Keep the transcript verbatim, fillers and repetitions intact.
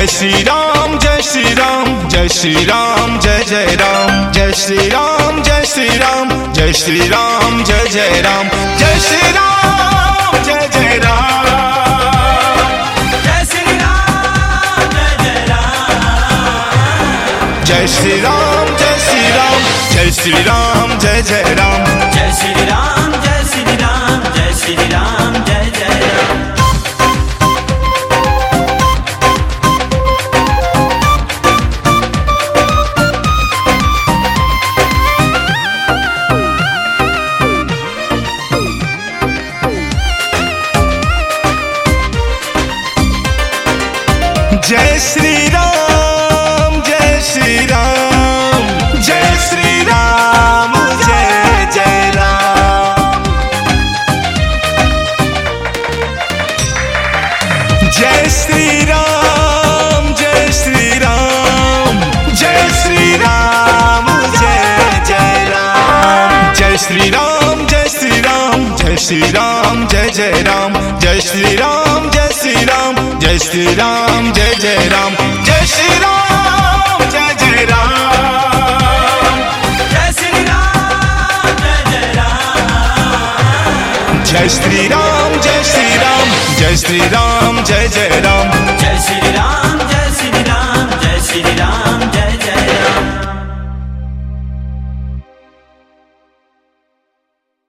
Jai Shri Ram Jai Shri Ram Jai Shri Ram Jai Jai Ram Jai Shri Ram Jai Shri Ram Jai Shri Ram Jai Jai Ram Jai Shri Ram Jai Jai Ram Jai Shri Ram Jai Jai Ram Jai Shri Ram Jai Shri Ram Jai Shri Ram Jai Jai Ram Jai Shri Ram Jai Shri Ram Jai Shri Ram Jai Jai Ram. Jai Shri Ram Jai Shri Ram Jai Shri Ram Jai Jai Ram Jai Shri Ram Jai Shri Ram Jai Shri Ram Jai Jai Ram Jai Shri Ram Jai Shri Ram Jai Shri Ram Jai Jai Ram Jai Shri Ram Jai Shri Ram Jai Shri Ram Jai Jai Ram Jai Shri Ram Jai Jai Ram Jai Shri Ram Jai Jai Ram Jai Shri Ram Jai Shri Ram Jai Shri Ram Jai Jai